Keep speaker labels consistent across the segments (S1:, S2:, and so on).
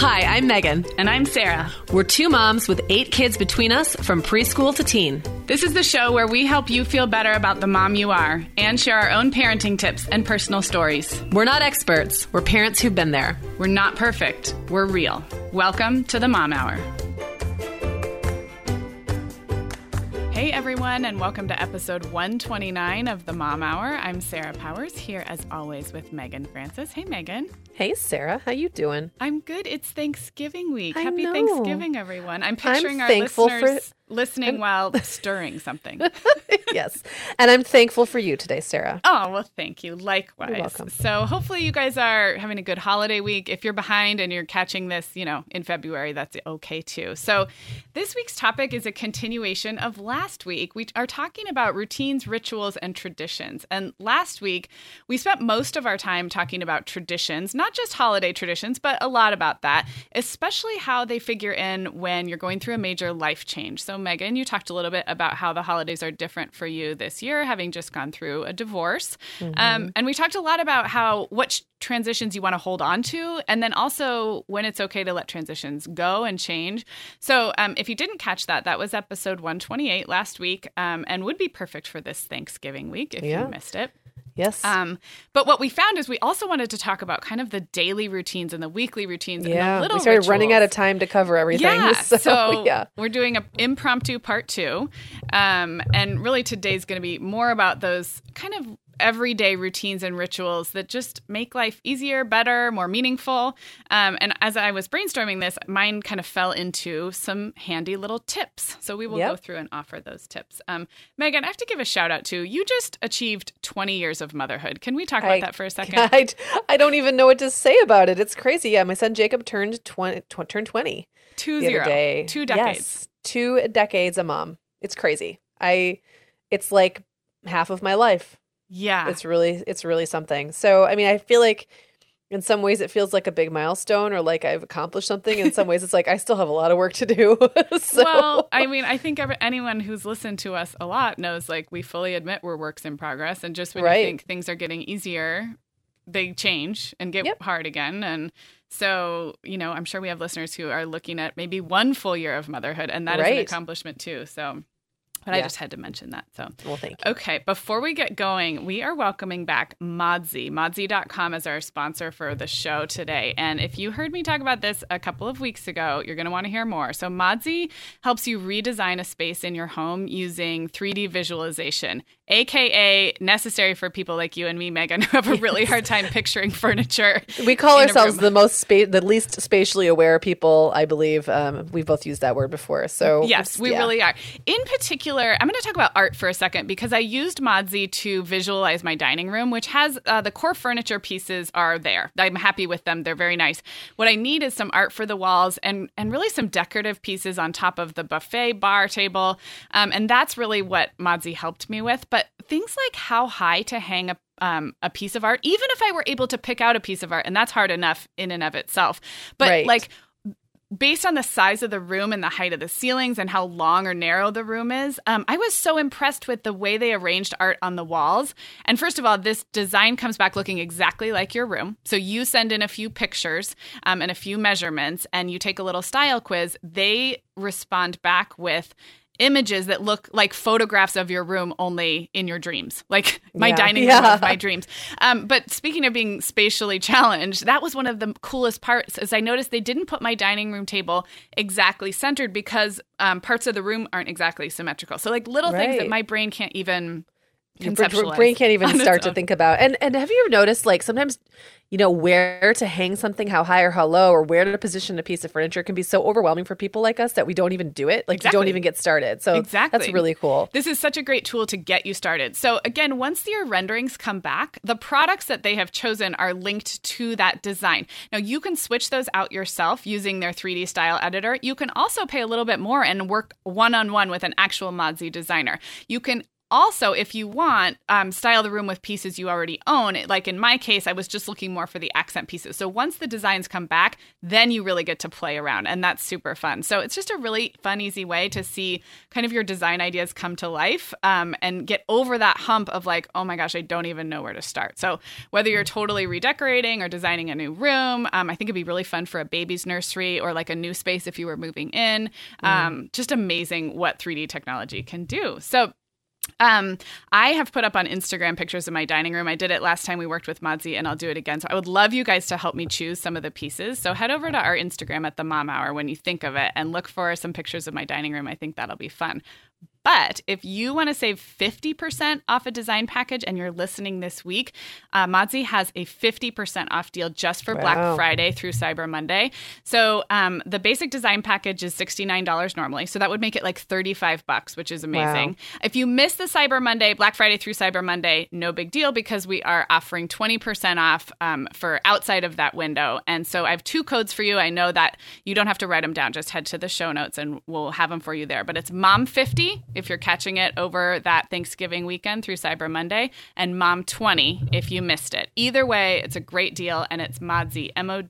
S1: Hi, I'm Megan.
S2: And I'm Sarah.
S1: We're two moms with 8 kids between us from preschool to teen.
S2: This is the show where we help you feel better about the mom you are and share our own parenting tips and personal stories.
S1: We're not experts. We're parents who've been there.
S2: We're not perfect. We're real. Welcome to the Mom Hour. Hey everyone, and welcome to episode 129 of the Mom Hour. I'm Sarah Powers, here as always with Megan Francis. Hey Megan.
S3: Hey Sarah, how you doing?
S2: I'm good. It's Thanksgiving week.
S3: Happy
S2: Thanksgiving, everyone. I'm picturing our
S3: thankful
S2: listeners listening while stirring something.
S3: Yes. And I'm thankful for you today, Sarah.
S2: Oh, well, thank you. Likewise.
S3: You're welcome.
S2: So hopefully you guys are having a good holiday week. If you're behind and you're catching this, in February, that's okay too. So this week's topic is a continuation of last week. We are talking about routines, rituals, and traditions. And last week, we spent most of our time talking about traditions, not just holiday traditions, but a lot about that, especially how they figure in when you're going through a major life change. So Megan, you talked a little bit about how the holidays are different for you this year, having just gone through a divorce.
S3: Mm-hmm.
S2: And we talked a lot about what transitions you want to hold on to, and then also when it's okay to let transitions go and change. So if you didn't catch that, that was episode 128 last week, and would be perfect for this Thanksgiving week if you missed it.
S3: Yes.
S2: But what we found is we also wanted to talk about kind of the daily routines and the weekly routines and the little
S3: we started
S2: rituals.
S3: running out of time to cover everything.
S2: Yeah. So
S3: yeah.
S2: We're doing an impromptu part 2. And really today's going to be more about those kind of everyday routines and rituals that just make life easier, better, more meaningful. And as I was brainstorming this, mine kind of fell into some handy little tips. So we will go through and offer those tips. Megan, I have to give a shout out to you. Just achieved 20 years of motherhood. Can we talk about that for a second?
S3: I don't even know what to say about it. It's crazy. Yeah, my son Jacob turned 20.
S2: 2
S3: the other day.
S2: 2 decades.
S3: Yes, 2 decades a mom. It's crazy. It's like half of my life.
S2: Yeah.
S3: It's really something. So, I mean, I feel like in some ways it feels like a big milestone or like I've accomplished something. In some ways it's like I still have a lot of work to do.
S2: Well, I mean, I think anyone who's listened to us a lot knows like we fully admit we're works in progress. And just when you think things are getting easier, they change and get hard again. And so, I'm sure we have listeners who are looking at maybe 1 full year of motherhood, and that is an accomplishment too. So but I just had to mention that. So,
S3: well, thank you.
S2: Okay, before we get going, we are welcoming back Modsy. Modsy.com is our sponsor for the show today. And if you heard me talk about this a couple of weeks ago, you're going to want to hear more. So Modsy helps you redesign a space in your home using 3D visualization, aka necessary for people like you and me, Megan, who have a really hard time picturing furniture.
S3: We call ourselves the least spatially aware people, I believe. We've both used that word before. So
S2: yes, we really are. In particular, I'm going to talk about art for a second because I used Modsy to visualize my dining room, which has the core furniture pieces are there. I'm happy with them. They're very nice. What I need is some art for the walls and really some decorative pieces on top of the buffet bar table. And that's really what Modsy helped me with. But things like how high to hang a piece of art, even if I were able to pick out a piece of art, and that's hard enough in and of itself. But based on the size of the room and the height of the ceilings and how long or narrow the room is, I was so impressed with the way they arranged art on the walls. And first of all, this design comes back looking exactly like your room. So you send in a few pictures and a few measurements, and you take a little style quiz. They respond back with images that look like photographs of your room only in your dreams, like my dining room of my dreams. But speaking of being spatially challenged, that was one of the coolest parts is I noticed they didn't put my dining room table exactly centered because parts of the room aren't exactly symmetrical. So like little things that my brain can't even conceptualize.
S3: Your brain can't even start to think about. And have you ever noticed like sometimes where to hang something, how high or how low, or where to position a piece of furniture can be so overwhelming for people like us that we don't even do it. Like, you don't even get started. So that's really cool.
S2: This is such a great tool to get you started. So again, once your renderings come back, the products that they have chosen are linked to that design. Now, you can switch those out yourself using their 3D style editor. You can also pay a little bit more and work one-on-one with an actual Modsy designer. You can Also, if you want, style the room with pieces you already own. Like in my case, I was just looking more for the accent pieces. So once the designs come back, then you really get to play around, and that's super fun. So it's just a really fun, easy way to see kind of your design ideas come to life, and get over that hump of like, oh my gosh, I don't even know where to start. So whether you're totally redecorating or designing a new room, I think it'd be really fun for a baby's nursery or like a new space if you were moving in. Just amazing what 3D technology can do. So I have put up on Instagram pictures of my dining room. I did it last time we worked with Madzi, and I'll do it again. So I would love you guys to help me choose some of the pieces. So head over to our Instagram at the Mom Hour when you think of it and look for some pictures of my dining room. I think that'll be fun. But if you want to save 50% off a design package and you're listening this week, Madzi has a 50% off deal just for Black Friday through Cyber Monday. So the basic design package is $69 normally. So that would make it like $35, which is amazing. Wow. If you miss the Cyber Monday, Black Friday through Cyber Monday, no big deal because we are offering 20% off for outside of that window. And so I have 2 codes for you. I know that you don't have to write them down. Just head to the show notes and we'll have them for you there. But it's MOM50 if you're catching it over that Thanksgiving weekend through Cyber Monday, and MOM20 if you missed it. Either way, it's a great deal, and it's Madzi,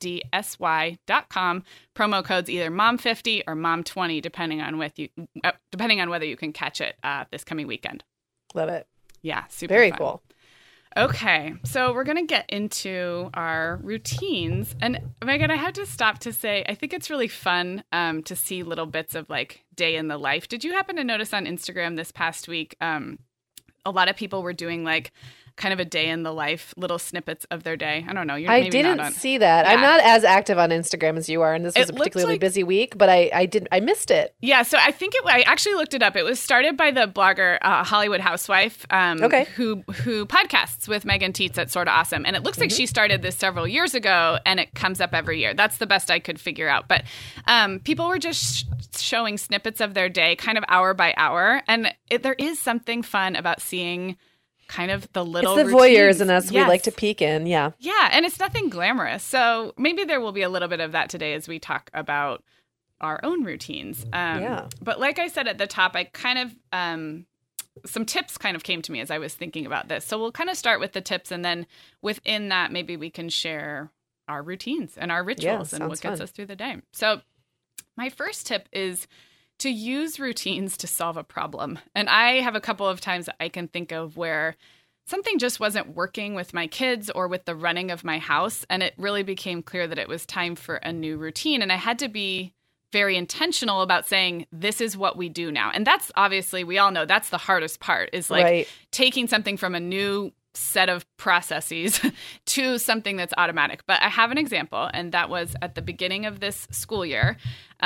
S2: MODSY.com. Promo codes either MOM50 or MOM20, depending on whether you can catch it this coming weekend.
S3: Love it.
S2: Yeah, super
S3: Very
S2: fun.
S3: Cool.
S2: Okay, so we're going to get into our routines. And Megan, I had to stop to say, I think it's really fun to see little bits of like day in the life. Did you happen to notice on Instagram this past week, a lot of people were doing like kind of a day in the life, little snippets of their day? I don't know.
S3: I didn't see that. Yeah. I'm not as active on Instagram as you are, and this was a particularly busy week, but I missed it.
S2: Yeah, so I think I actually looked it up. It was started by the blogger Hollywood Housewife, who podcasts with Megan Tietz at Sorta Awesome, and it looks like she started this several years ago, and it comes up every year. That's the best I could figure out. But people were just showing snippets of their day, kind of hour by hour, and there is something fun about seeing kind of the little
S3: It's the
S2: routines.
S3: voyeurs in us. Yes. We like to peek in. Yeah.
S2: Yeah. And it's nothing glamorous. So maybe there will be a little bit of that today as we talk about our own routines. But like I said at the top, I kind of, some tips kind of came to me as I was thinking about this. So we'll kind of start with the tips, and then within that, maybe we can share our routines and our rituals and what gets us through the day. So my first tip is to use routines to solve a problem. And I have a couple of times that I can think of where something just wasn't working with my kids or with the running of my house. And it really became clear that it was time for a new routine. And I had to be very intentional about saying, this is what we do now. And that's obviously, we all know that's the hardest part, is like taking something from a new set of processes to something that's automatic. But I have an example, and that was at the beginning of this school year.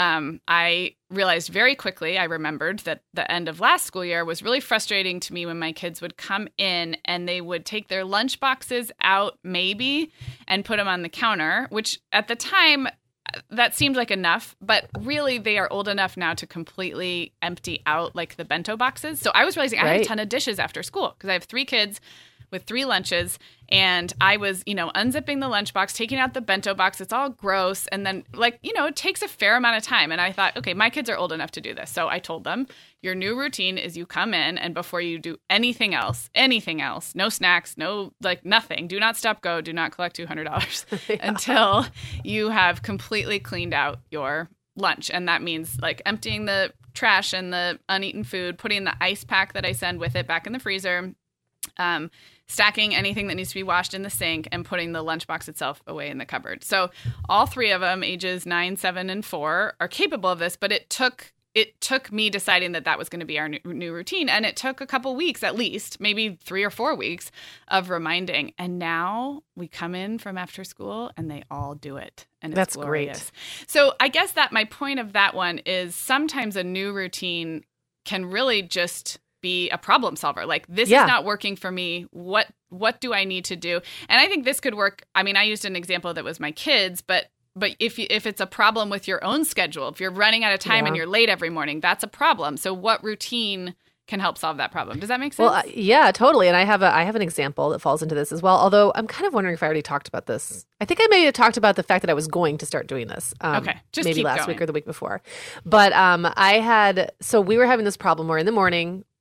S2: I realized very quickly, I remembered that the end of last school year was really frustrating to me when my kids would come in and they would take their lunch boxes out maybe and put them on the counter, which at the time that seemed like enough, but really they are old enough now to completely empty out like the bento boxes. So I was realizing I had a ton of dishes after school because I have 3 kids with 3 lunches, and I was, unzipping the lunchbox, taking out the bento box. It's all gross. And then it takes a fair amount of time. And I thought, okay, my kids are old enough to do this. So I told them, your new routine is you come in, and before you do anything else, no snacks, no, nothing, do not stop, go, do not collect $200 until you have completely cleaned out your lunch. And that means emptying the trash and the uneaten food, putting the ice pack that I send with it back in the freezer, stacking anything that needs to be washed in the sink, and putting the lunchbox itself away in the cupboard. So all 3 of them, ages 9, 7, and 4, are capable of this, but it took me deciding that was going to be our new routine. And it took a couple weeks, at least, maybe 3 or 4 weeks of reminding. And now we come in from after school and they all do it. And it's glorious. Great. So I guess that my point of that one is sometimes a new routine can really just be a problem solver. This is not working for me. What do I need to do? And I think this could work. I mean, I used an example that was my kids, but if it's a problem with your own schedule, if you're running out of time and you're late every morning, that's a problem. So what routine can help solve that problem? Does that make sense?
S3: Well, yeah, totally. And I have an example that falls into this as well. Although I'm kind of wondering if I already talked about this. I think I may have talked about the fact that I was going to start doing this.
S2: Okay, just
S3: maybe
S2: keep
S3: last
S2: going.
S3: week or the week before. But we were having this problem where in the morning,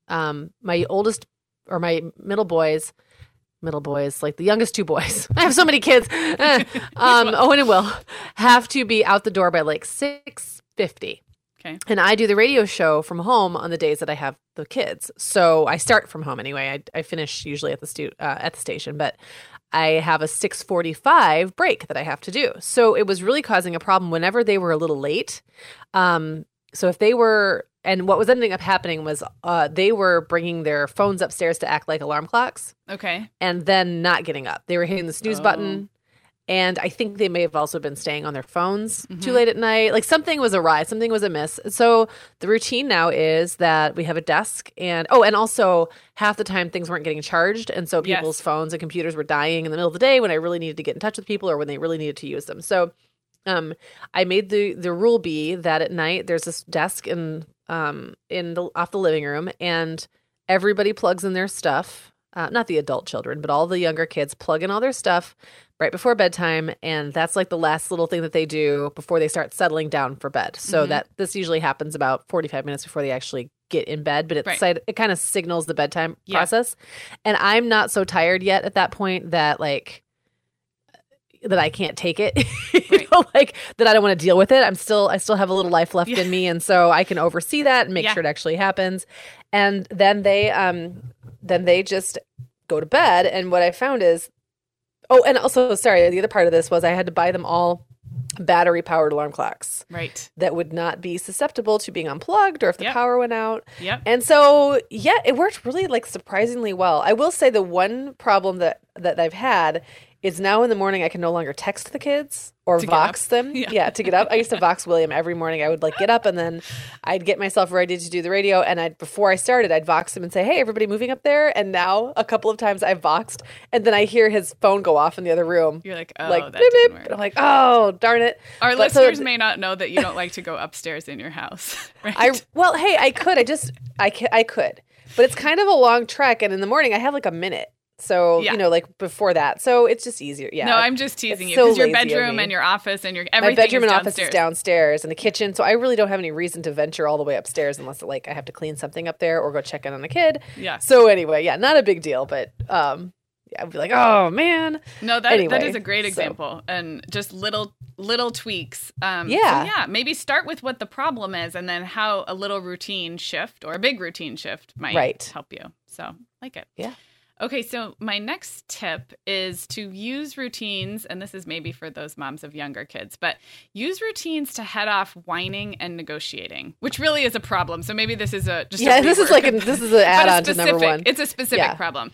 S3: my oldest or my middle boys, like the youngest two boys. I have so many kids. Owen and Will have to be out the door by like 6:50.
S2: Okay.
S3: And I do the radio show from home on the days that I have the kids. So I start from home anyway. I finish usually at the station, but I have a 6:45 break that I have to do. So it was really causing a problem whenever they were a little late. So if they were, and what was ending up happening was they were bringing their phones upstairs to act like alarm clocks.
S2: Okay.
S3: And then not getting up. They were hitting the snooze button. And I think they may have also been staying on their phones too late at night. Like something was awry, something was amiss. So the routine now is that we have a desk and also half the time things weren't getting charged. And so people's phones and computers were dying in the middle of the day when I really needed to get in touch with people or when they really needed to use them. So I made the rule be that at night there's this desk off the living room and everybody plugs in their stuff. Not the adult children, but all the younger kids plug in all their stuff right before bedtime. And that's like the last little thing that they do before they start settling down for bed. So that this usually happens about 45 minutes before they actually get in bed, but it kind of signals the bedtime process. And I'm not so tired yet at that point that I can't take it, like that I don't want to deal with it. I still have a little life left in me. And so I can oversee that and make sure it actually happens. And then they just go to bed. And what I found is, and also, sorry, the other part of this was I had to buy them all battery-powered alarm clocks.
S2: Right. That
S3: would would not be susceptible to being unplugged or if the power went out.
S2: Yep.
S3: And so, it worked really surprisingly well. I will say the one problem that I've had is now in the morning I can no longer text the kids or Vox them. Yeah, to get up. I used to Vox William every morning. I would get up and then I'd get myself ready to do the radio. And before I started, I'd Vox him and say, hey, everybody moving up there? And now a couple of times I've Voxed and then I hear his phone go off in the other room.
S2: You're like, oh, that didn't work.
S3: And I'm like, oh, darn it.
S2: Our listeners may not know that you don't like to go upstairs in your house, right?
S3: I could. I could. But it's kind of a long trek. And in the morning I have a minute. So, before that. So it's just easier. Yeah.
S2: No, I'm just teasing you because your bedroom and your office and everything.
S3: My bedroom and office is downstairs and the kitchen. So I really don't have any reason to venture all the way upstairs unless I have to clean something up there or go check in on a kid.
S2: Yeah.
S3: So anyway, not a big deal, but I'd be like, oh man.
S2: No, that is a great example. And just little tweaks. So maybe start with what the problem is and then how a little routine shift or a big routine shift might help you. So like it.
S3: Yeah.
S2: Okay, so my next tip is to use routines, and this is maybe for those moms of younger kids, but use routines to head off whining and negotiating, which really is a problem. So maybe this is this is an add-on to number one. It's a specific problem.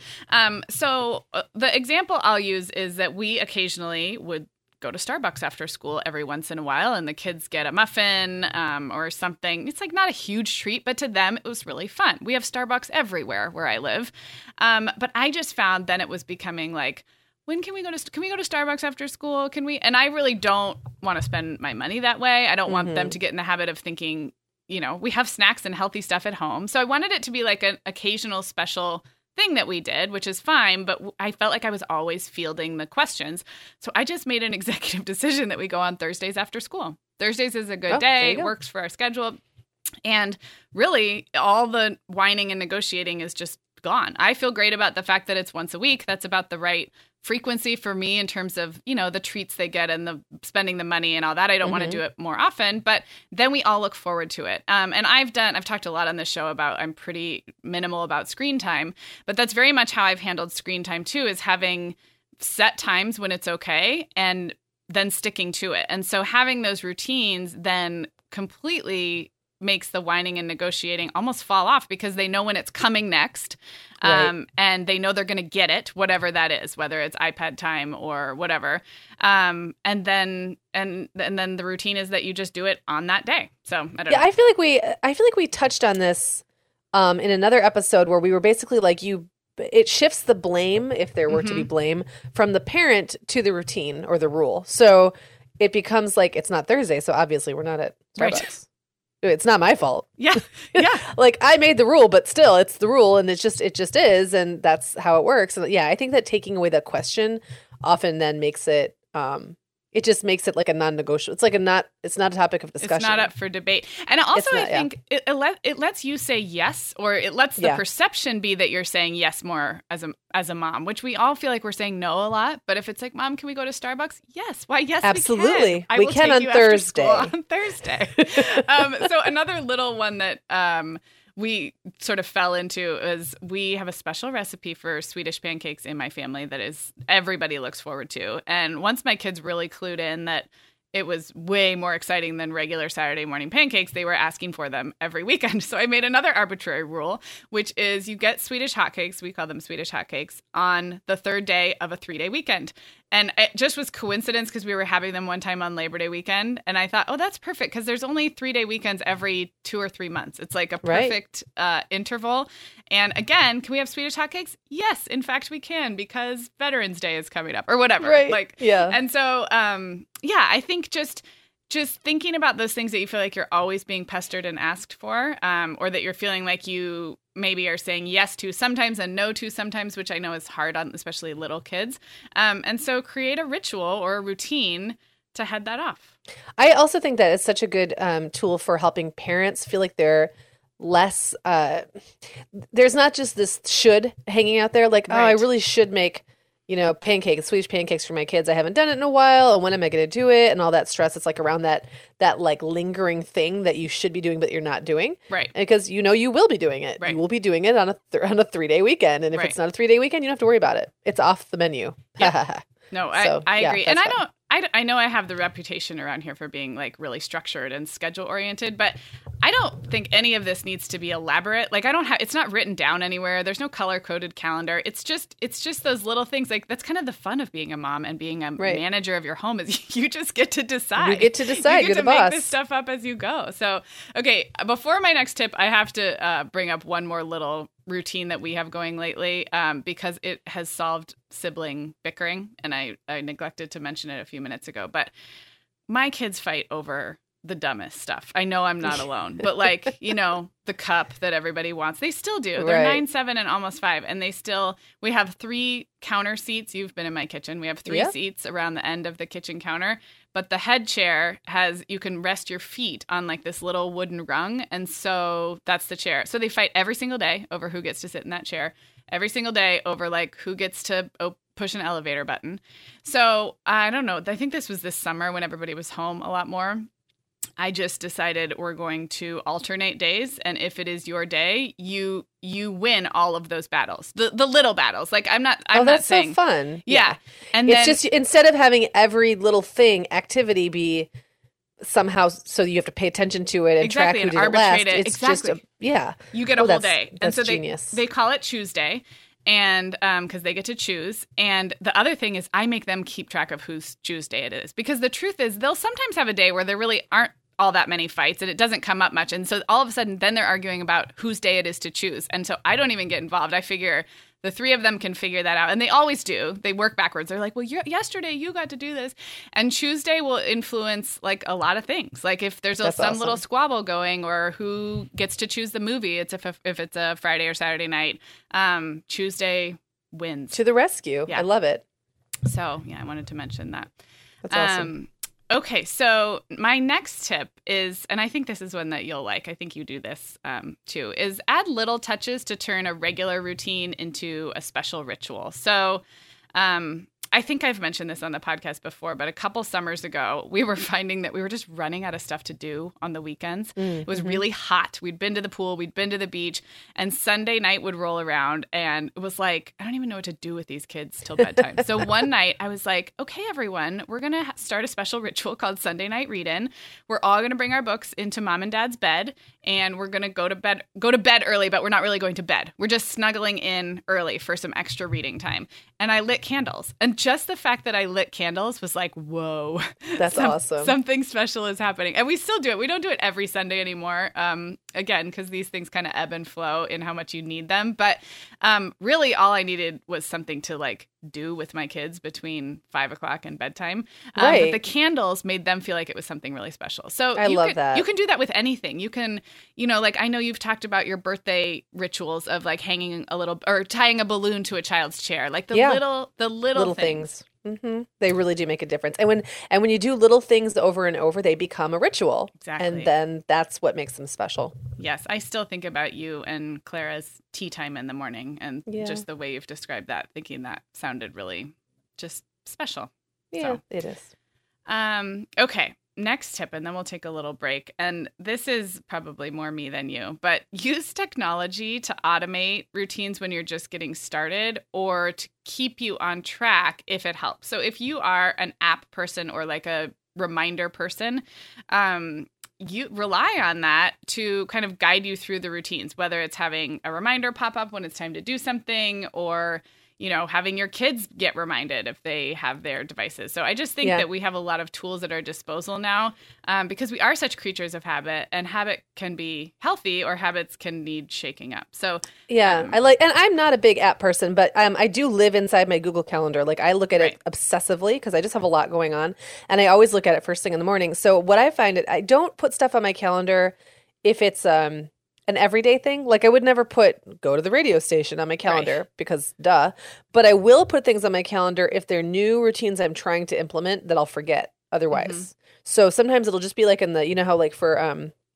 S2: So the example I'll use is that we occasionally would go to Starbucks after school every once in a while and the kids get a muffin or something. It's not a huge treat, but to them it was really fun. We have Starbucks everywhere where I live. But I just found then it was becoming when can we go to Starbucks after school? Can we? And I really don't want to spend my money that way. I don't want them to get in the habit of thinking, we have snacks and healthy stuff at home. So I wanted it to be an occasional special thing that we did, which is fine, but I felt like I was always fielding the questions. So I just made an executive decision that we go on Thursdays after school. Thursdays is a good day, works for our schedule. And really, all the whining and negotiating is just gone. I feel great about the fact that it's once a week. That's about the right frequency for me in terms of, the treats they get and the spending the money and all that. I don't want to do it more often, but then we all look forward to it. And I've talked a lot on this show about, I'm pretty minimal about screen time, but that's very much how I've handled screen time too, is having set times when it's okay and then sticking to it. And so having those routines then completely makes the whining and negotiating almost fall off because they know when it's coming next. And they know they're going to get it, whatever that is, whether it's iPad time or whatever. And then the routine is that you just do it on that day. So I don't know.
S3: I feel like we touched on this in another episode where we were basically it shifts the blame, if there were to be blame, from the parent to the routine or the rule. So it becomes it's not Thursday, so obviously we're not at Starbucks. Right. It's not my fault.
S2: Yeah.
S3: I made the rule, but still it's the rule and it just is. And that's how it works. And I think that taking away that question often then makes it, It just makes it like a non-negotiable. It's not a topic of discussion.
S2: It's not up for debate. And also, I think it lets you say yes, or it lets the perception be that you're saying yes more as a mom, which we all feel like we're saying no a lot. But if it's like, Mom, can we go to Starbucks? Yes. Why? Yes,
S3: absolutely.
S2: We can
S3: on Thursday.
S2: On Thursday. So another little one that we sort of fell into is we have a special recipe for Swedish pancakes in my family that is everybody looks forward to. And once my kids really clued in that it was way more exciting than regular Saturday morning pancakes, they were asking for them every weekend. So I made another arbitrary rule, which is you get Swedish hotcakes, we call them Swedish hotcakes, on the third day of a 3-day weekend. And it just was coincidence because we were having them one time on Labor Day weekend. And I thought, oh, that's perfect because there's only 3-day weekends every 2 or 3 months. It's like a perfect interval. And again, can we have Swedish hotcakes? Yes, in fact, we can because Veterans Day is coming up or whatever.
S3: Right.
S2: And so, I think just thinking about those things that you feel like you're always being pestered and asked for, or that you're feeling like you maybe are saying yes to sometimes and no to sometimes, which I know is hard on especially little kids. And so create a ritual or a routine to head that off.
S3: I also think that it's such a good tool for helping parents feel like they're less, there's not just this should hanging out there like, oh, I really should make pancakes, Swedish pancakes for my kids. I haven't done it in a while. And when am I going to do it? And all that stress. It's like around that like lingering thing that you should be doing, but you're not doing.
S2: Right.
S3: Because you will be doing it. Right. You will be doing it on a 3-day weekend. And if it's not a 3-day weekend, you don't have to worry about it. It's off the menu.
S2: Yeah. No, I agree. And I know I have the reputation around here for being like really structured and schedule oriented, but I don't think any of this needs to be elaborate. Like it's not written down anywhere. There's no color coded calendar. It's just those little things. Like that's kind of the fun of being a mom and being a manager of your home is you just get to decide.
S3: You get to decide.
S2: You're
S3: the boss.
S2: Make this stuff up as you go. So, okay, before my next tip, I have to bring up one more little routine that we have going lately because it has solved sibling bickering, and I neglected to mention it a few minutes ago, but my kids fight over the dumbest stuff. I know I'm not alone, but like, the cup that everybody wants, they still do. They're 9, 7, and almost 5, and we have 3 counter seats. You've been in my kitchen. We have 3 seats around the end of the kitchen counter, but the head chair you can rest your feet on like this little wooden rung, and so that's the chair. So they fight every single day over who gets to sit in that chair, every single day over like who gets to push an elevator button. So I don't know. I think this was this summer when everybody was home a lot more. I just decided we're going to alternate days, and if it is your day, you win all of those battles, the little battles. Like I'm not saying
S3: so fun.
S2: Yeah, and
S3: it's just instead of having every little activity be somehow so you have to pay attention to it and track who did it last. It's just
S2: you get a whole day,
S3: that's
S2: and so
S3: genius.
S2: They call it Tuesday. And because they get to choose. And the other thing is I make them keep track of whose Tuesday it is. Because the truth is they'll sometimes have a day where there really aren't all that many fights and it doesn't come up much. And so all of a sudden then they're arguing about whose day it is to choose. And so I don't even get involved. I figure the 3 of them can figure that out. And they always do. They work backwards. They're like, well, yesterday you got to do this. And Tuesday will influence like a lot of things. Like if there's some little squabble going or who gets to choose the movie, if it's a Friday or Saturday night, Tuesday wins.
S3: To the rescue.
S2: Yeah.
S3: I love it.
S2: So yeah, I wanted to mention that.
S3: That's awesome.
S2: Okay, so my next tip is, and I think this is one that you'll like, I think you do this too, is add little touches to turn a regular routine into a special ritual. So I think I've mentioned this on the podcast before, but a couple summers ago, we were finding that we were just running out of stuff to do on the weekends. Mm-hmm. It was really hot. We'd been to the pool, we'd been to the beach, and Sunday night would roll around, and it was like, I don't even know what to do with these kids till bedtime. So one night, I was like, okay, everyone, we're going to start a special ritual called Sunday Night Read-In. We're all going to bring our books into mom and dad's bed, and we're going to go to bed early, but we're not really going to bed. We're just snuggling in early for some extra reading time. And I lit candles. And just the fact that I lit candles was like, whoa.
S3: That's awesome.
S2: Something special is happening. And we still do it. We don't do it every Sunday anymore. Again, because these things kind of ebb and flow in how much you need them. But really all I needed was something to like do with my kids between 5 o'clock and bedtime.
S3: Right.
S2: But the candles made them feel like it was something really special. So
S3: I love that.
S2: You can do that with anything. You can, like I know you've talked about your birthday rituals of like hanging a little or tying a balloon to a child's chair. Like the little things.
S3: They really do make a difference. And when you do little things over and over, they become a ritual.
S2: Exactly.
S3: And then that's what makes them special.
S2: Yes. I still think about you and Clara's tea time in the morning and just the way you've described that, thinking that sounded really just special.
S3: Yeah, it is.
S2: Okay. Next tip, and then we'll take a little break. And this is probably more me than you, but use technology to automate routines when you're just getting started or to keep you on track if it helps. So if you are an app person or like a reminder person, you rely on that to kind of guide you through the routines, whether it's having a reminder pop up when it's time to do something or having your kids get reminded if they have their devices. So I just think that we have a lot of tools at our disposal now because we are such creatures of habit, and habit can be healthy or habits can need shaking up. So
S3: and I'm not a big app person, but I do live inside my Google Calendar. Like I look at it obsessively because I just have a lot going on, and I always look at it first thing in the morning. So what I find I don't put stuff on my calendar if it's an everyday thing. Like I would never put go to the radio station on my calendar because duh. But I will put things on my calendar if they're new routines I'm trying to implement that I'll forget otherwise. So sometimes it'll just be like in the, how like for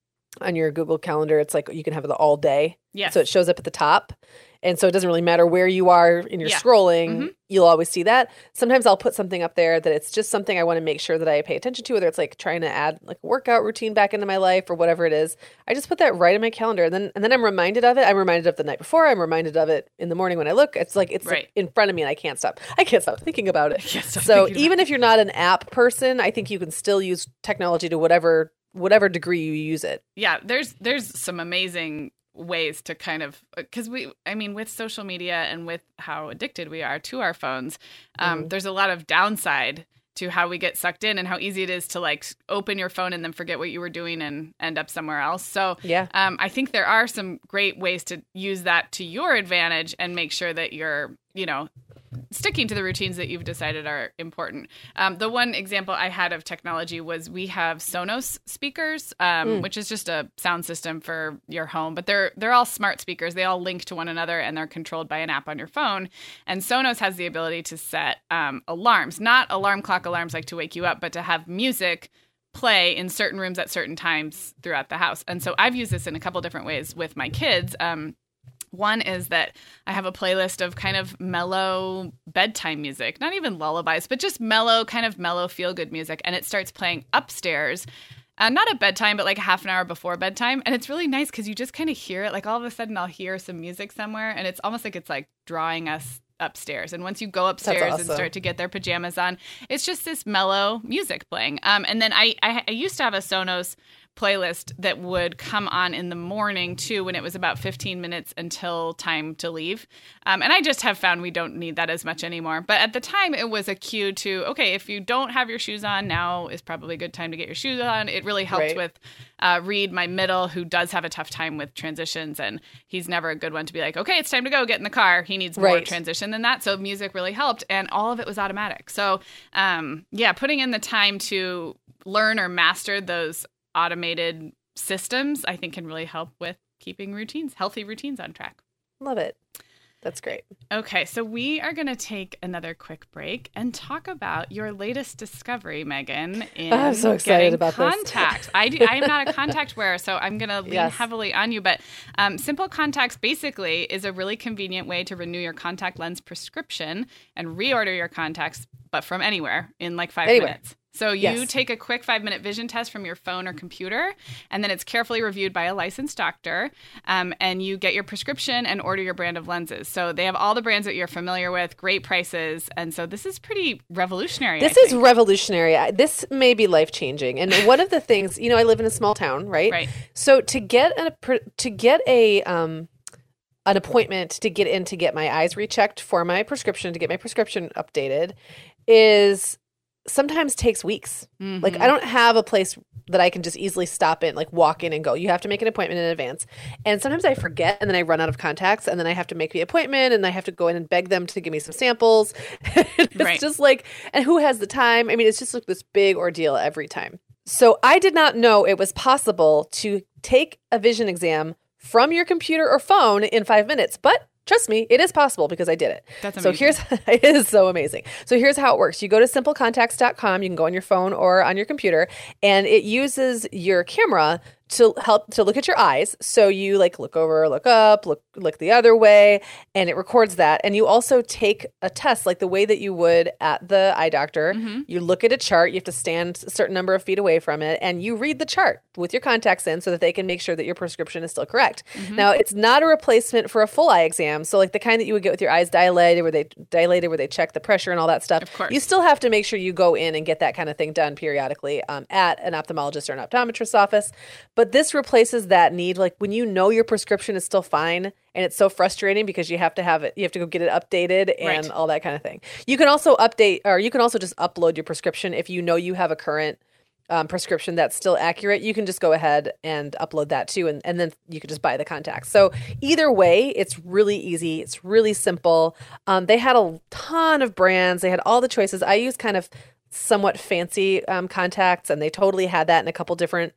S3: on your Google Calendar, it's like you can have it all day.
S2: Yeah.
S3: So it shows up at the top. And so it doesn't really matter where you are and you're scrolling, you'll always see that. Sometimes I'll put something up there that it's just something I want to make sure that I pay attention to, whether it's like trying to add like a workout routine back into my life or whatever it is. I just put that right in my calendar, and then I'm reminded of it. I'm reminded of it the night before. I'm reminded of it in the morning when I look. It's like like in front of me and I can't stop thinking about it. So even if you're not an app person, I think you can still use technology to whatever degree you use it.
S2: Yeah, there's some amazing ways to kind of, because with social media and with how addicted we are to our phones, there's a lot of downside to how we get sucked in and how easy it is to like open your phone and then forget what you were doing and end up somewhere else. So I think there are some great ways to use that to your advantage and make sure that you're, sticking to the routines that you've decided are important. The one example I had of technology was we have Sonos speakers, which is just a sound system for your home, but they're all smart speakers. They all link to one another and they're controlled by an app on your phone. And Sonos has the ability to set alarms, not alarm clock alarms like to wake you up, but to have music play in certain rooms at certain times throughout the house. And so I've used this in a couple different ways with my kids. One is that I have a playlist of kind of mellow bedtime music, not even lullabies, but just mellow feel-good music. And it starts playing upstairs, not at bedtime, but like a half an hour before bedtime. And it's really nice because you just kind of hear it. Like all of a sudden I'll hear some music somewhere and it's almost like it's like drawing us upstairs. And once you go upstairs and start to get their pajamas on, it's just this mellow music playing. And then I used to have a Sonos playlist that would come on in the morning too when it was about 15 minutes until time to leave. And I just have found we don't need that as much anymore. But at the time it was a cue to, okay, if you don't have your shoes on, now is probably a good time to get your shoes on. It really helped with Reed, my middle, who does have a tough time with transitions, and he's never a good one to be like, okay, it's time to go, get in the car. He needs more transition than that. So music really helped, and all of it was automatic. So putting in the time to learn or master those automated systems, I think, can really help with keeping healthy routines on track.
S3: Love it. That's great. Okay,
S2: so we are going to take another quick break and talk about your latest discovery, Megan.
S3: I'm so excited about
S2: contacts.
S3: This.
S2: I am not a contact wearer, so I'm going to lean heavily on you. But Simple Contacts basically is a really convenient way to renew your contact lens prescription and reorder your contacts, but from anywhere in like 5 minutes. So you take a quick 5-minute vision test from your phone or computer, and then it's carefully reviewed by a licensed doctor, and you get your prescription and order your brand of lenses. So they have all the brands that you're familiar with, great prices, and so this is pretty revolutionary.
S3: This is revolutionary. This may be life-changing. And one of the things, I live in a small town, right?
S2: Right.
S3: So to get an appointment to get in to get my eyes rechecked for my prescription, to get my prescription updated, is sometimes takes weeks. Mm-hmm. Like I don't have a place that I can just easily stop in, like walk in and go. You have to make an appointment in advance. And sometimes I forget and then I run out of contacts and then I have to make the appointment and I have to go in and beg them to give me some samples. It's just like, and who has the time? I mean, it's just like this big ordeal every time. So I did not know it was possible to take a vision exam from your computer or phone in 5 minutes, but Trust me, it is possible because I did it.
S2: That's
S3: amazing. So it is so amazing. So here's how it works. You go to simplecontacts.com. You can go on your phone or on your computer, and it uses your camera to help to look at your eyes. So you like look over, look up, look the other way, and it records that. And you also take a test like the way that you would at the eye doctor. Mm-hmm. You look at a chart, you have to stand a certain number of feet away from it, and you read the chart with your contacts in so that they can make sure that your prescription is still correct. Mm-hmm. Now, it's not a replacement for a full eye exam. So like the kind that you would get with your eyes dilated where they check the pressure and all that stuff.
S2: Of course.
S3: You still have to make sure you go in and get that kind of thing done periodically at an ophthalmologist or an optometrist's office. But this replaces that need, like when you know your prescription is still fine, and it's so frustrating because you have to have it, you have to go get it updated and all that kind of thing. You can also update, or you can also just upload your prescription if you know you have a current prescription that's still accurate. You can just go ahead and upload that too, and then you can just buy the contacts. So either way, it's really easy. It's really simple. They had a ton of brands. They had all the choices. I use kind of somewhat fancy contacts, and they totally had that in a couple different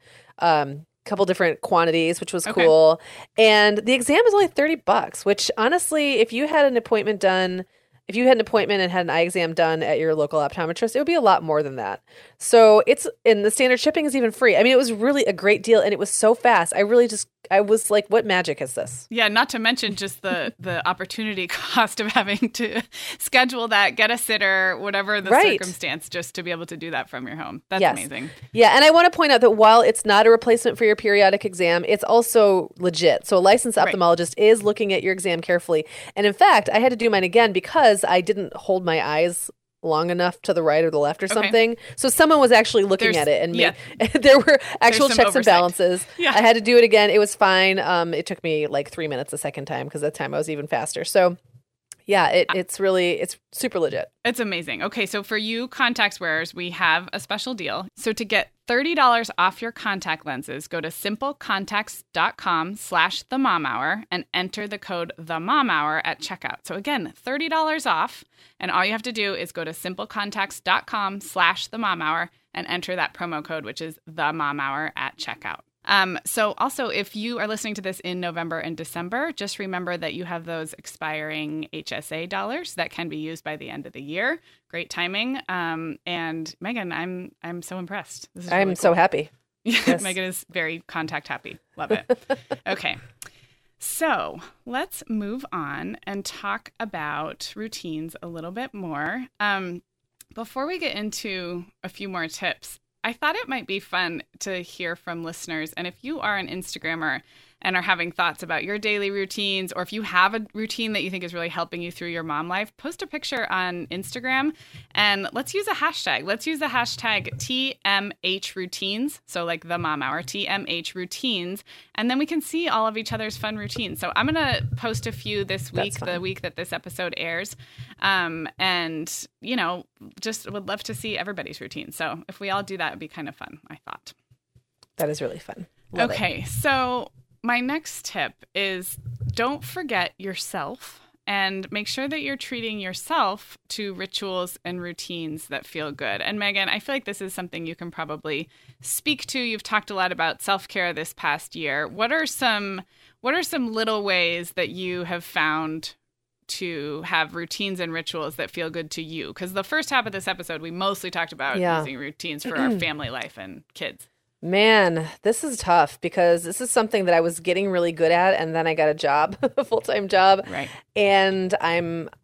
S3: quantities, which was cool. And the exam is only $30, which honestly, if you had an appointment and had an eye exam done at your local optometrist, it would be a lot more than that. So and the standard shipping is even free. I mean, it was really a great deal, and it was so fast. I was like, what magic is this?
S2: Yeah, not to mention just the opportunity cost of having to schedule that, get a sitter, whatever the circumstance, just to be able to do that from your home. That's amazing.
S3: Yeah, and I want to point out that while it's not a replacement for your periodic exam, it's also legit. So a licensed ophthalmologist is looking at your exam carefully. And in fact, I had to do mine again because I didn't hold my eyes long enough to the right or the left or something. So someone was actually looking at it, and there were actual checks and balances. Yeah. I had to do it again. It was fine. It took me like 3 minutes the second time because that time I was even faster. So yeah, it's super legit.
S2: It's amazing. Okay, so for you contacts wearers, we have a special deal. So to get $30 off your contact lenses, go to simplecontacts.com/themomhour and enter the code TheMomHour at checkout. So again, $30 off, and all you have to do is go to simplecontacts.com/themomhour and enter that promo code, which is TheMomHour at checkout. So also, if you are listening to this in November and December, just remember that you have those expiring HSA dollars that can be used by the end of the year. Great timing. And Megan, I'm so impressed. This is really cool.
S3: So happy.
S2: Yes. Megan is very contact happy. Love it. Okay. So let's move on and talk about routines a little bit more. Before we get into a few more tips, I thought it might be fun to hear from listeners. And if you are an Instagrammer and are having thoughts about your daily routines, or if you have a routine that you think is really helping you through your mom life, post a picture on Instagram and let's use a hashtag. Let's use the hashtag TMHroutines. So like the Mom Hour, TMH routines. And then we can see all of each other's fun routines. So I'm going to post a few this week, the week that this episode airs. And, just would love to see everybody's routine. So if we all do that, it'd be kind of fun, I thought.
S3: That is really fun.
S2: Love it. So my next tip is don't forget yourself and make sure that you're treating yourself to rituals and routines that feel good. And Megan, I feel like this is something you can probably speak to. You've talked a lot about self-care this past year. What are some little ways that you have found to have routines and rituals that feel good to you? Because the first half of this episode, we mostly talked about using routines for our family life and kids.
S3: Man, this is tough because this is something that I was getting really good at, and then I got a job, a full-time job, and I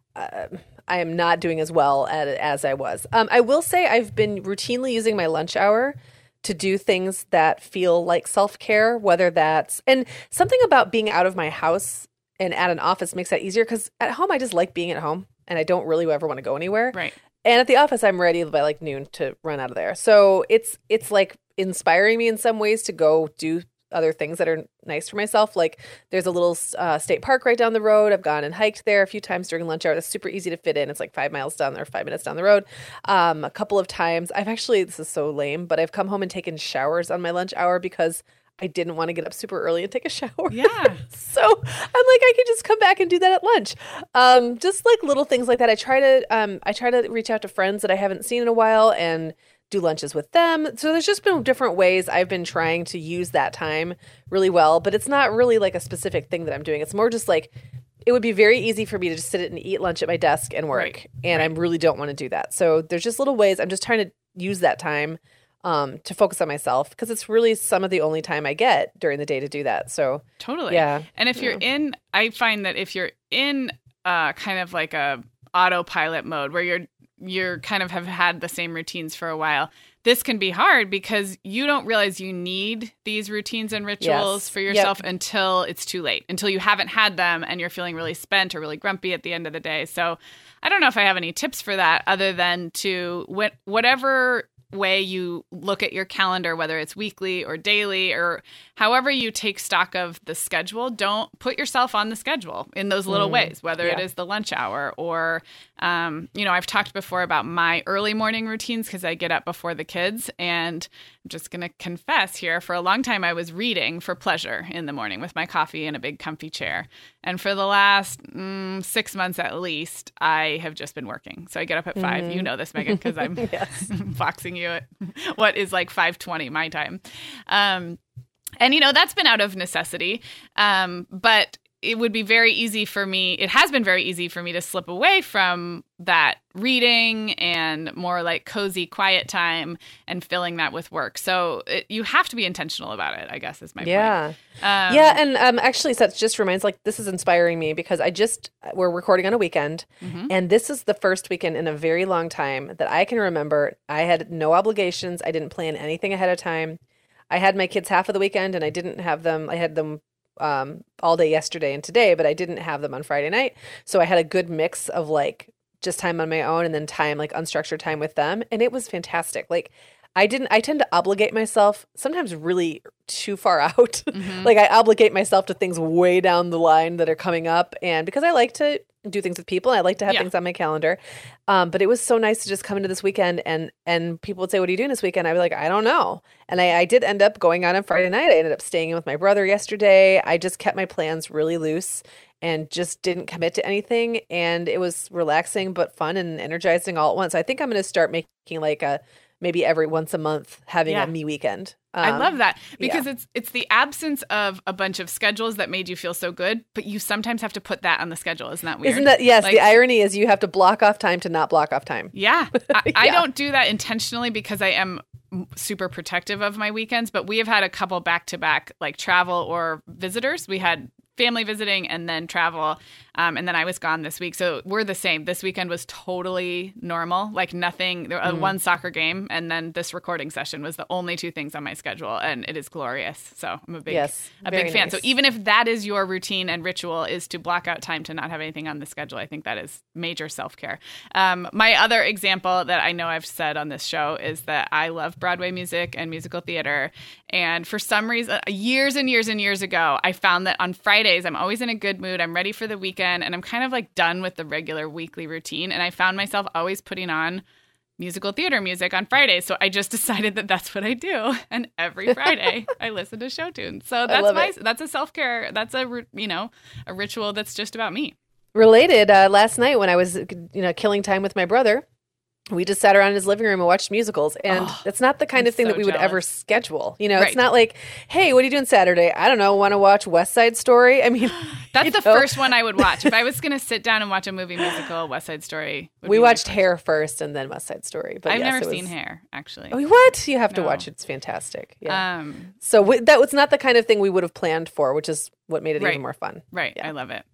S3: am not doing as well at it as I was. I will say I've been routinely using my lunch hour to do things that feel like self-care, whether that's, and something about being out of my house and at an office makes that easier because at home, I just like being at home and I don't really ever want to go anywhere.
S2: Right.
S3: And at the office, I'm ready by like noon to run out of there. So it's like inspiring me in some ways to go do other things that are nice for myself. Like there's a little state park right down the road. I've gone and hiked there a few times during lunch hour. That's super easy to fit in. It's like 5 miles down there, 5 minutes down the road. A couple of times this is so lame, but I've come home and taken showers on my lunch hour because I didn't want to get up super early and take a shower.
S2: Yeah.
S3: So I'm like, I could just come back and do that at lunch. Just like little things like that. I try to reach out to friends that I haven't seen in a while and do lunches with them. So there's just been different ways I've been trying to use that time really well, but it's not really like a specific thing that I'm doing. It's more just like it would be very easy for me to just sit and eat lunch at my desk and work.
S2: Right.
S3: And I really don't want to do that. So there's just little ways. I'm just trying to use that time to focus on myself because it's really some of the only time I get during the day to do that. So
S2: totally.
S3: Yeah.
S2: And if you're I find that if you're in kind of like a autopilot mode where you're kind of have had the same routines for a while, this can be hard because you don't realize you need these routines and rituals for yourself until it's too late, until you haven't had them and you're feeling really spent or really grumpy at the end of the day. So I don't know if I have any tips for that other than to whatever way you look at your calendar, whether it's weekly or daily or however you take stock of the schedule, don't put yourself on the schedule in those little ways, whether it is the lunch hour or, I've talked before about my early morning routines because I get up before the kids, and I'm just going to confess here, for a long time I was reading for pleasure in the morning with my coffee in a big comfy chair. And for the last 6 months at least, I have just been working. So I get up at 5. You know this, Megan, because I'm foxing you at what is like 5:20 my time. And, that's been out of necessity. But it would be very easy for me. It has been very easy for me to slip away from that reading and more like cozy, quiet time and filling that with work. So you have to be intentional about it, I guess, is my point.
S3: And actually, Seth just reminds, like, this is inspiring me because we're recording on a weekend, and this is the first weekend in a very long time that I can remember. I had no obligations. I didn't plan anything ahead of time. I had my kids half of the weekend, and I didn't have them. I had them all day yesterday and today, but I didn't have them on Friday night. So I had a good mix of like just time on my own and then time, like unstructured time with them. And it was fantastic. Like I tend to obligate myself sometimes really too far out. Like I obligate myself to things way down the line that are coming up. And because I like to do things with people, I like to have things on my calendar. But it was so nice to just come into this weekend and people would say, "What are you doing this weekend?" I'd be like, "I don't know." And I did end up going on Friday night. I ended up staying in with my brother yesterday. I just kept my plans really loose and just didn't commit to anything. And it was relaxing, but fun and energizing all at once. I think I'm going to start making like maybe every once a month having a me weekend.
S2: I love that because it's the absence of a bunch of schedules that made you feel so good, but you sometimes have to put that on the schedule. Isn't that weird?
S3: Isn't that, yes, like, the irony is you have to block off time to not block off time.
S2: Yeah. I don't do that intentionally because I am super protective of my weekends, but we have had a couple back-to-back like travel or visitors. We had family visiting and then travel. And then I was gone this week. So we're the same. This weekend was totally normal, like nothing, one soccer game. And then this recording session was the only two things on my schedule. And it is glorious. So I'm a big fan.
S3: Nice.
S2: So even if that is your routine and ritual is to block out time to not have anything on the schedule, I think that is major self-care. My other example that I know I've said on this show is that I love Broadway music and musical theater. And for some reason, years and years and years ago, I found that on Fridays, I'm always in a good mood. I'm ready for the weekend. And I'm kind of like done with the regular weekly routine. And I found myself always putting on musical theater music on Fridays. So I just decided that that's what I do. And every Friday I listen to show tunes. So that's a self-care. That's a ritual that's just about me.
S3: Related, last night when I was, killing time with my brother, we just sat around in his living room and watched musicals. And it's not the kind of thing that we would ever schedule. It's not like, hey, what are you doing Saturday? I don't know. Want to watch West Side Story? I mean,
S2: that's the first one I would watch. If I was going to sit down and watch a movie musical, West Side Story.
S3: We watched Hair first and then West Side Story. But
S2: I've never seen Hair, actually.
S3: Oh, what? You have to watch it. It's fantastic. Yeah. That was not the kind of thing we would have planned for, which is what made it even more fun.
S2: Right. Yeah. I love it.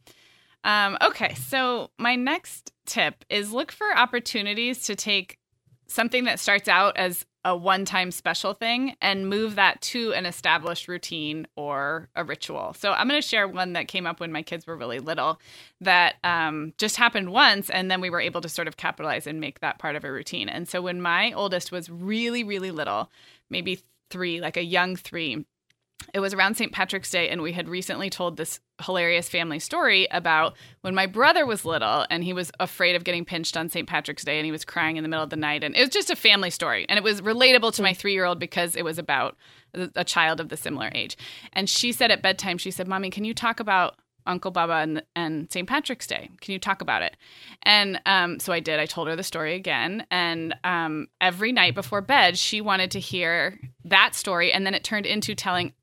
S2: Okay, so my next tip is look for opportunities to take something that starts out as a one-time special thing and move that to an established routine or a ritual. So I'm going to share one that came up when my kids were really little that just happened once, and then we were able to sort of capitalize and make that part of a routine. And so when my oldest was really, really little, maybe 3, like a young 3, it was around St. Patrick's Day, and we had recently told this hilarious family story about when my brother was little and he was afraid of getting pinched on St. Patrick's Day and he was crying in the middle of the night. And it was just a family story. And it was relatable to my 3-year-old because it was about a child of the similar age. And she said at bedtime, she said, "Mommy, can you talk about Uncle Bubba and St. Patrick's Day? Can you talk about it?" And so I did. I told her the story again. And every night before bed, she wanted to hear that story. And then it turned into telling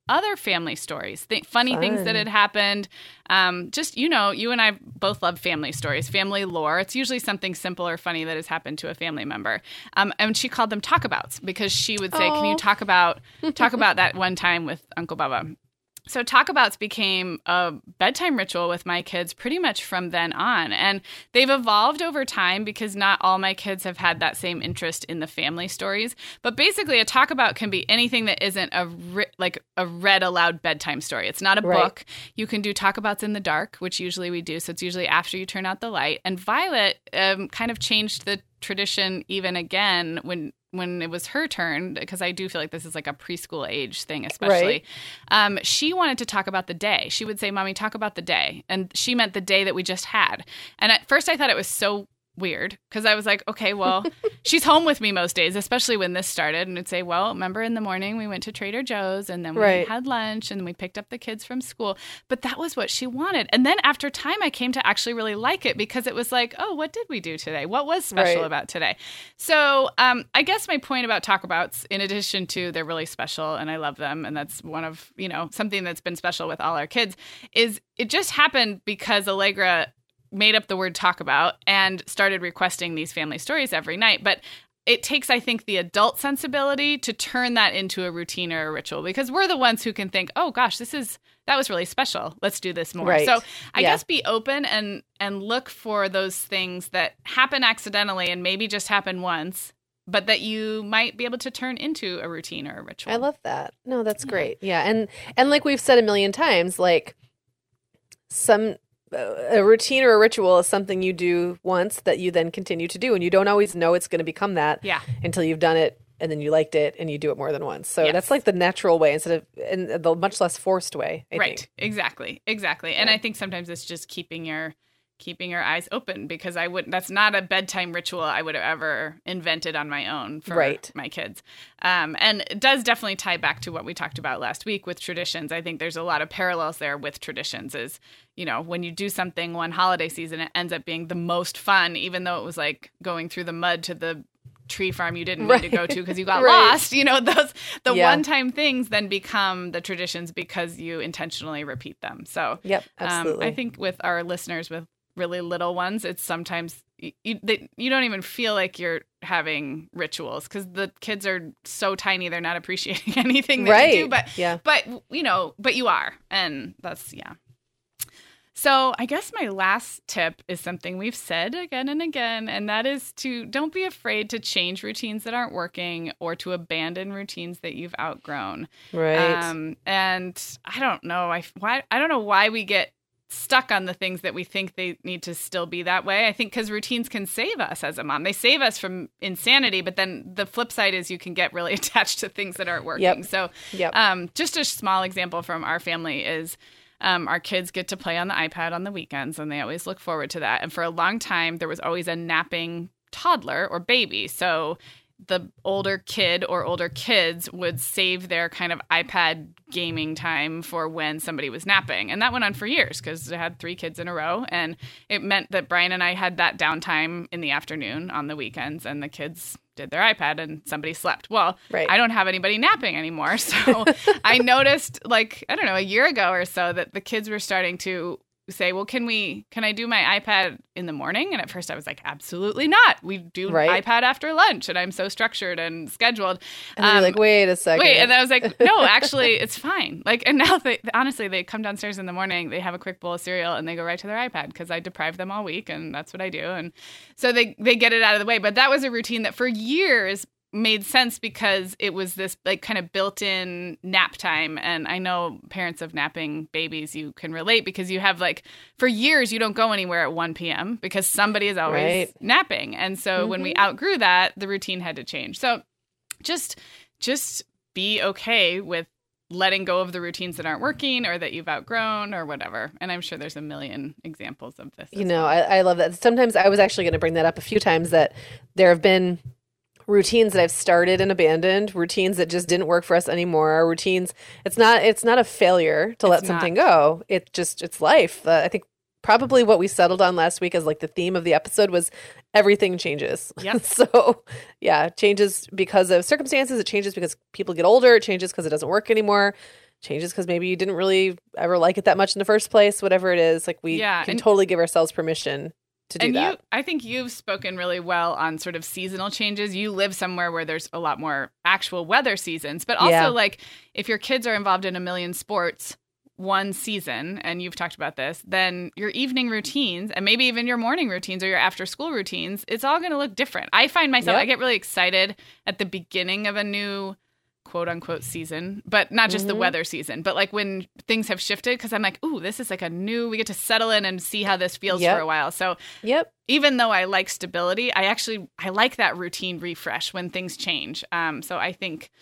S2: other family stories, funny things that had happened. Just, you and I both love family stories, family lore. It's usually something simple or funny that has happened to a family member. And she called them talkabouts because she would say, can you talk about that one time with Uncle Bubba? So talkabouts became a bedtime ritual with my kids pretty much from then on. And they've evolved over time because not all my kids have had that same interest in the family stories. But basically, a talkabout can be anything that isn't a read aloud bedtime story. It's not a book. You can do talkabouts in the dark, which usually we do. So it's usually after you turn out the light. And Violet kind of changed the tradition even again when it was her turn, because I do feel like this is like a preschool age thing, especially. She wanted to talk about the day. She would say, Mommy, talk about the day. And she meant the day that we just had. And at first I thought it was so weird because I was like, okay, well, she's home with me most days, especially when this started. And it'd say, well, remember in the morning we went to Trader Joe's and then we had lunch and we picked up the kids from school. But that was what she wanted. And then after time, I came to actually really like it because it was like, oh, what did we do today? What was special about today? So I guess my point about talkabouts, in addition to they're really special and I love them, and that's one of, something that's been special with all our kids, is it just happened because Allegra made up the word talk about and started requesting these family stories every night. But it takes, I think, the adult sensibility to turn that into a routine or a ritual, because we're the ones who can think, oh gosh, that was really special. Let's do this more. So I guess be open and look for those things that happen accidentally and maybe just happen once, but that you might be able to turn into a routine or a ritual.
S3: I love that. No, that's great. Yeah. And like we've said a million times, like a routine or a ritual is something you do once that you then continue to do. And you don't always know it's going to become that until you've done it and then you liked it and you do it more than once. So that's like the natural way instead of in the much less forced way. I think.
S2: Exactly. And I think sometimes it's just keeping your eyes open, because that's not a bedtime ritual I would have ever invented on my own for my kids. And it does definitely tie back to what we talked about last week with traditions. I think there's a lot of parallels there with traditions is, when you do something one holiday season, it ends up being the most fun, even though it was like going through the mud to the tree farm you didn't need to go to because you got lost. The one-time things then become the traditions because you intentionally repeat them. So
S3: absolutely.
S2: I think with our listeners with really little ones, it's sometimes you don't even feel like you're having rituals because the kids are so tiny they're not appreciating anything that you do. But you are, and that's So I guess my last tip is something we've said again and again, and that is to don't be afraid to change routines that aren't working or to abandon routines that you've outgrown.
S3: Right.
S2: And I don't know. I don't know why we get stuck on the things that we think they need to still be that way. I think because routines can save us as a mom. They save us from insanity, but then the flip side is you can get really attached to things that aren't working. So just a small example from our family is our kids get to play on the iPad on the weekends, and they always look forward to that. And for a long time, there was always a napping toddler or baby. So the older kid or older kids would save their kind of iPad gaming time for when somebody was napping. And that went on for years because I had 3 kids in a row. And it meant that Brian and I had that downtime in the afternoon on the weekends, and the kids did their iPad and somebody slept. Well, I don't have anybody napping anymore. So I noticed a year ago or so that the kids were starting to say, well, can I do my iPad in the morning? And at first I was like, absolutely not. We do iPad after lunch, and I'm so structured and scheduled.
S3: And you're like, wait a second.
S2: And I was like, no, actually it's fine. And now they come downstairs in the morning, they have a quick bowl of cereal and they go right to their iPad because I deprive them all week and that's what I do. And so they get it out of the way. But that was a routine that for years made sense because it was this kind of built-in nap time. And I know parents of napping babies, you can relate because you have for years you don't go anywhere at 1 p.m. because somebody is always napping. And so when we outgrew that, the routine had to change. So just be okay with letting go of the routines that aren't working or that you've outgrown or whatever. And I'm sure there's a million examples of this.
S3: I love that. Sometimes I was actually going to bring that up a few times, that there have been routines that I've started and abandoned, routines that just didn't work for us anymore. Routines, it's not a failure to let something go. It's life. I think probably what we settled on last week as the theme of the episode was everything changes.
S2: Yep.
S3: So it changes because of circumstances. It changes because people get older. It changes because it doesn't work anymore. changes because maybe you didn't really ever like it that much in the first place, whatever it is. Like we can totally give ourselves permission to do that.
S2: I think you've spoken really well on sort of seasonal changes. You live somewhere where there's a lot more actual weather seasons, but also like if your kids are involved in a million sports one season, and you've talked about this, then your evening routines and maybe even your morning routines or your after school routines, it's all going to look different. I find myself, I get really excited at the beginning of a new quote unquote season, but not just the weather season, but like when things have shifted, because I'm like, ooh, this is like we get to settle in and see how this feels for a while. So even though I like stability, I like that routine refresh when things change. So I think,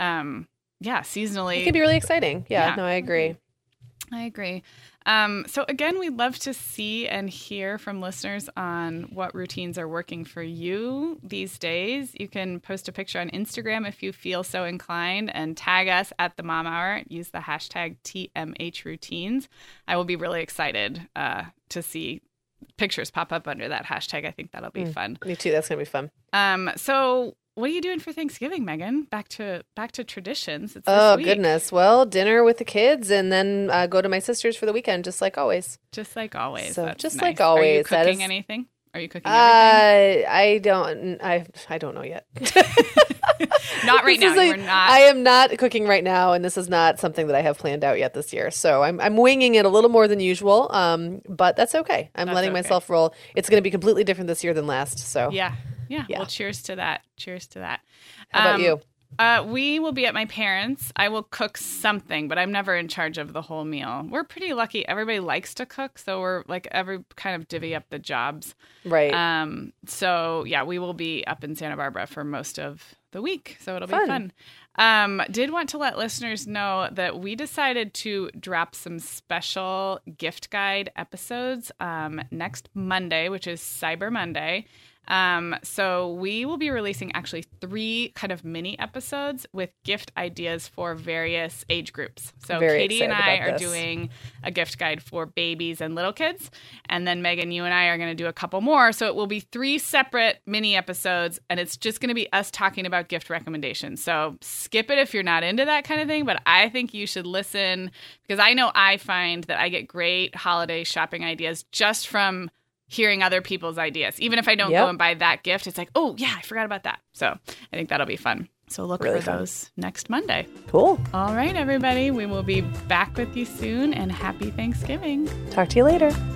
S2: seasonally.
S3: It can be really exciting. Yeah, no, I agree.
S2: I agree. So again, we'd love to see and hear from listeners on what routines are working for you these days. You can post a picture on Instagram if you feel so inclined and tag us at the Mom Hour. Use the hashtag TMHroutines. I will be really excited to see pictures pop up under that hashtag. I think that'll be fun.
S3: Me too. That's going to be fun.
S2: So what are you doing for Thanksgiving, Megan? Back to traditions. It's
S3: this
S2: week.
S3: Goodness. Well, dinner with the kids and then go to my sister's for the weekend, just like always.
S2: Just like always.
S3: So
S2: that's
S3: just
S2: nice.
S3: like always.
S2: Are you cooking anything? Are you cooking everything?
S3: I don't know yet.
S2: Not right now. We're not.
S3: I am not cooking right now, and this is not something that I have planned out yet this year. So I'm winging it a little more than usual, but that's okay. I'm letting myself roll. It's going to be completely different this year than last. So
S2: yeah. Well, cheers to that.
S3: How about you?
S2: We will be at my parents'. I will cook something, but I'm never in charge of the whole meal. We're pretty lucky. Everybody likes to cook, so we're like every kind of divvy up the jobs.
S3: Right.
S2: So yeah, we will be up in Santa Barbara for most of the week, so it'll be fun. Did want to let listeners know that we decided to drop some special gift guide episodes next Monday, which is Cyber Monday. So we will be releasing actually 3 kind of mini episodes with gift ideas for various age groups. So Katie and I are doing a gift guide for babies and little kids. And then Megan, you and I are going to do a couple more. So it will be 3 separate mini episodes, and it's just going to be us talking about gift recommendations. So skip it if you're not into that kind of thing, but I think you should listen because I know I find that I get great holiday shopping ideas just from hearing other people's ideas. Even if I don't go and buy that gift, it's like, oh, yeah, I forgot about that. So I think that'll be fun. So look for those next Monday.
S3: Cool.
S2: All right, everybody. We will be back with you soon, and happy Thanksgiving.
S3: Talk to you later.